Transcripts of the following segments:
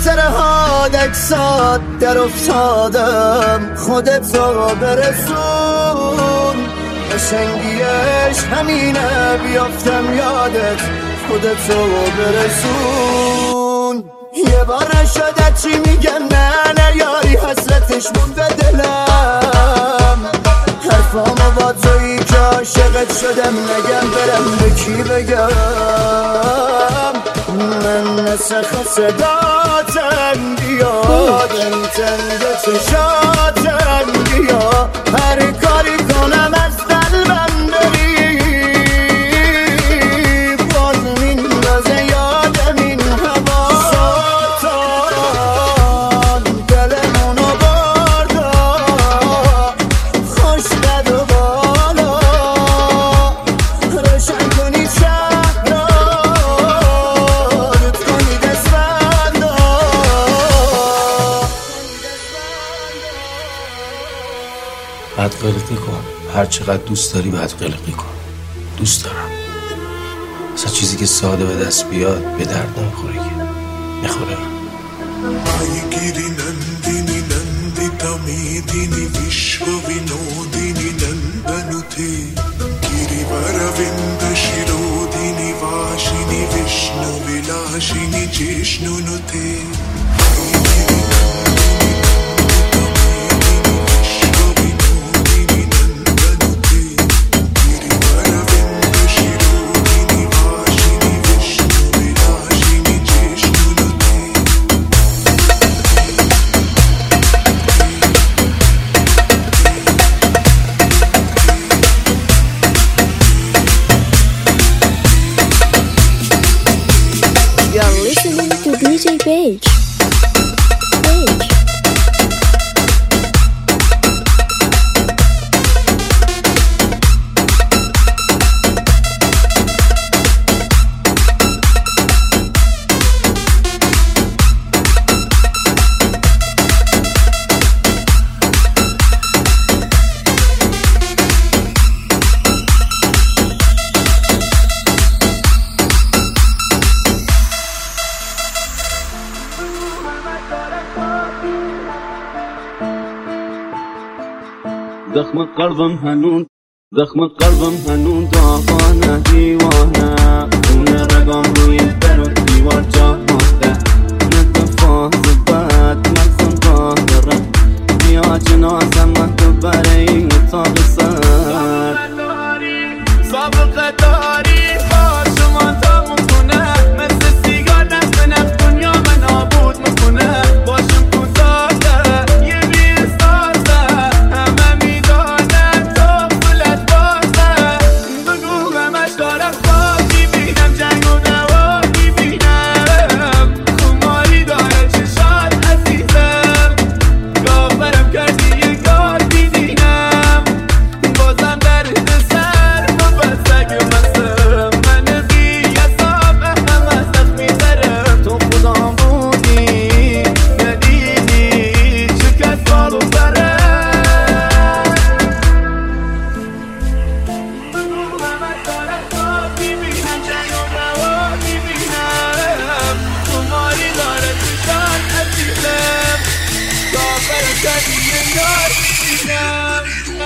خاطره ها دکسات در افتادم، خودت رو برسون. قشنگیش همینه بیافتم یادت، خودت رو برسون. یه بار نشده چی میگم، نه یاری حسرتش مونده دلم. حرفامو با تویی که عاشقت شدم، نگم برم به کی بگم. من نسخ صداتم بیاد، انتنگ چشاتم بیا. هر کاری کنم از قلبم بری، باز میندازه یادم این هوا. سلطان دلمونو بردا، خوش قد و بالا. روشن کنی شهر را، رد کنی دستبندا. بعد قلقی کن، هر چقدر دوست داری بعد قلقی کن. دوست دارم. اصلا چیزی که ساده به دست بیاد به درد نمیخوره که میخوره. Aigiri nandini nandita medini vishwa vinodini nandanute. Girivaravinda shirodini vashini vishnu vilashini jishnunute. DJ Page. زخم قلبم هنون داغانه دیوانه. خونه رگام روی در و دیوار جا مانده. نتفاز بد مغزم راه داره. بیا جنازم من تو برای این اتاق سر. سابقه داری باشمان تموم کنه. مثل سیگار دست نف دنیا من نابود میکنه. باشم کوتاهه یه بیستازه. همه میدانم تو پولت بازه. بگو همش دارم خواب میبینم، جنگ و دوا میبینم. خماری داره چشات عزیزم. گاورم کردی یه گار میدینم. بازم درد سر مبزگ مستم. من قیاسم هم از دست میزرم. تو خودم بودی ندیدی شکست بالو سرم. بگو همه دارم خواب میبینم، جنگ و دوا میبینم. خماری داره چشات عزیزم. گاورم کردی یه گار میدینم.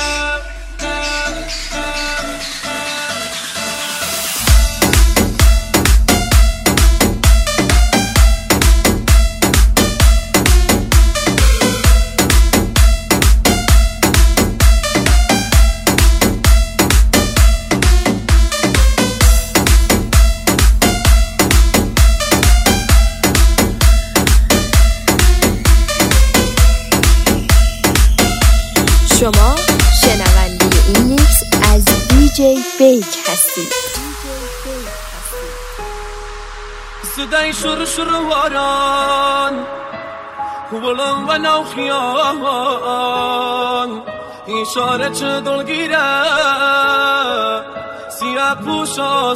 شما شنونده این میکس از DJ Page هستید. صدای شروع واران بلند و نوخیان. اشاره چه دلگیره سیاه پوش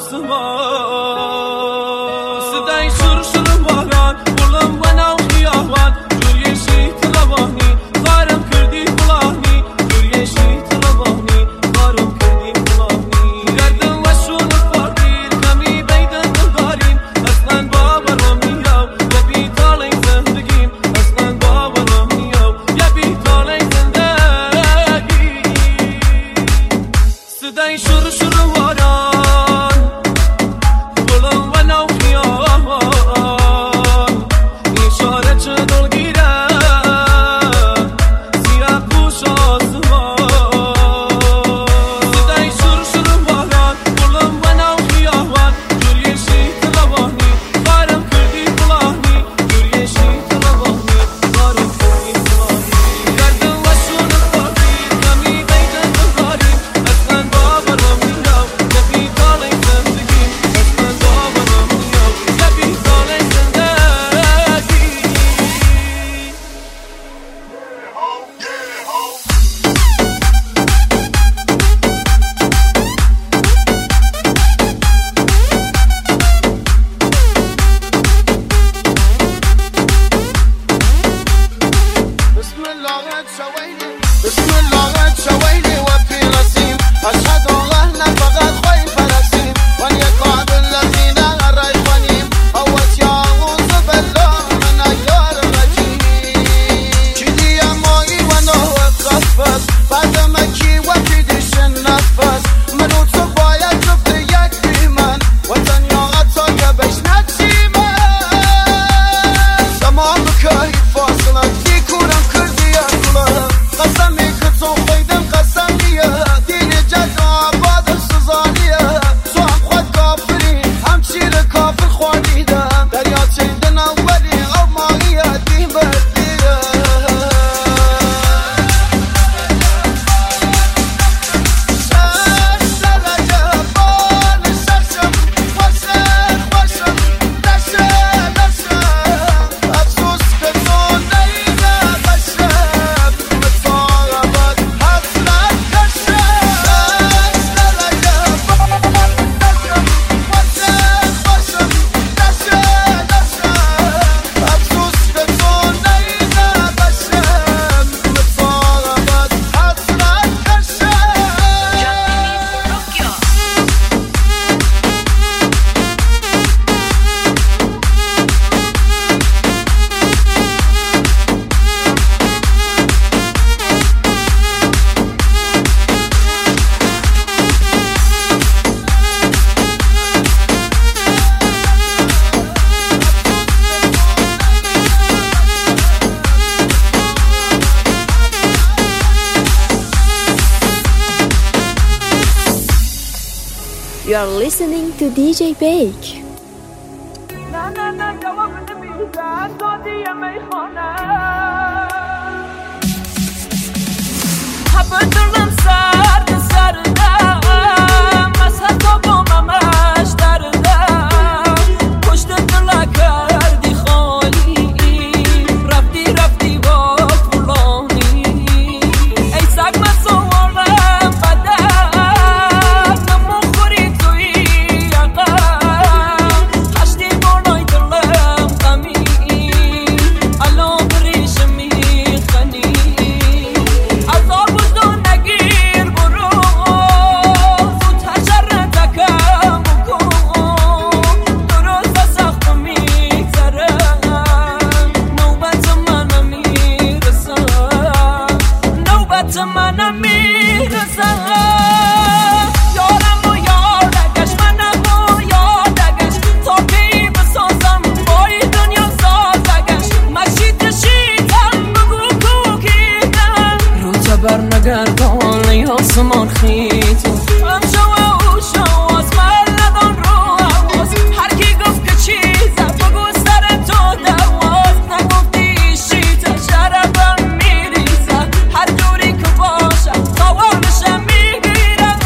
آسمان. صدای شروع واران بلند و نوخیان. جوری شیط روانی غارم کردی فلانی. جوری شیط روانی غارم کردی فلانی. گردم و شون فقیر کمی بیدن داریم. اصلا باورم میاو و بیتالی زنده. are listening to DJ Bake. نه جواب نمیدن دادی میخانه همه دلم سردم از حتی با ممش دردم پشت دل کردی خالی رفتی با فلانی ای سگ من سوالم بدم نمو خوری توی یقم خشتی بالای دلم غمی الان بریش میخنی عذاب وجدان نگیر برو زود حشرتکم بکن درست سخت میگذرم نوبت منم میرسم نوبت منم میرسم یارم و یادگش منم و یادگش تا کی بسازم بای دنیا سازگش مشیدم بگو کوکیدم رو تبر نگردان ای آسمان خیتو هم شو از من ندان رو حواس هر کی گفت که چیزه بگو سر تو دواز نگفتی شیطه شرفم میریزه هر جوری که باشم خوابشم میگیرم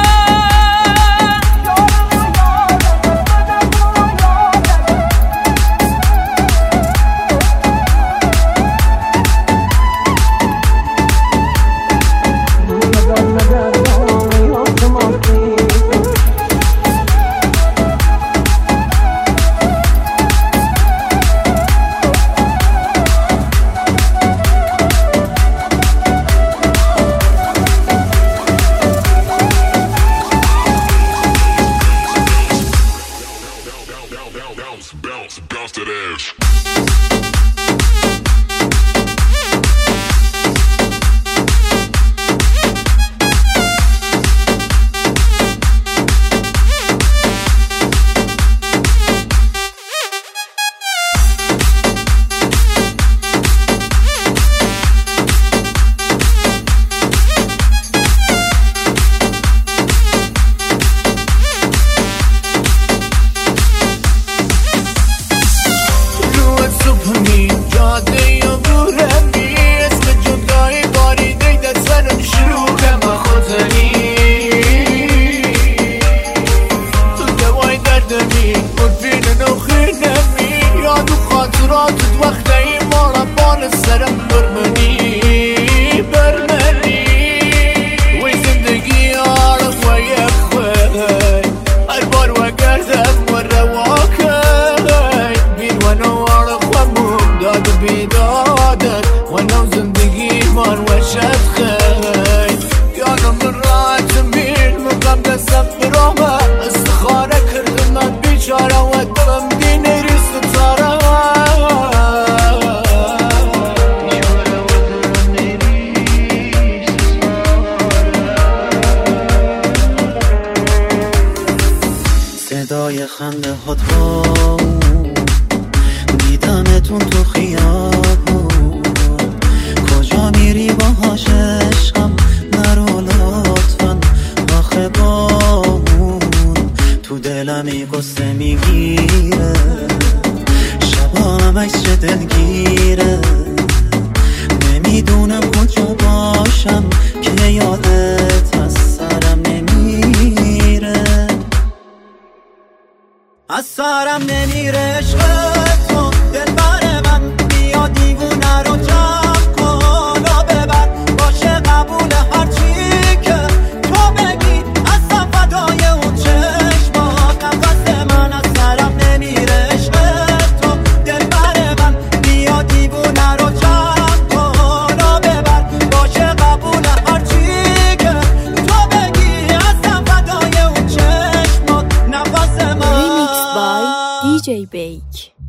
Bounce that ass. صدای خنده هات دیدمتون تو خیابون کجا میری باهاش عشقم نرو لطفا آخه بامون تو دلم قصه میگیره شبا همش چه دلگیره نمیدونم کجا باشم که یادت از سرم نمیره از سرم نمیره عشق تو دلبر من بیا دیوونه رو جمع کن و ببر باشه قبول هرچی که تو بگی اصلا فدای اون چشمات نفس من از سرم نمیره عشق تو دلبر من بیا دیوونه رو جمع کن و ببر باشه قبول هرچی که تو بگی اصلا فدای اون چشمات نفس من Remixed by DJ Bake.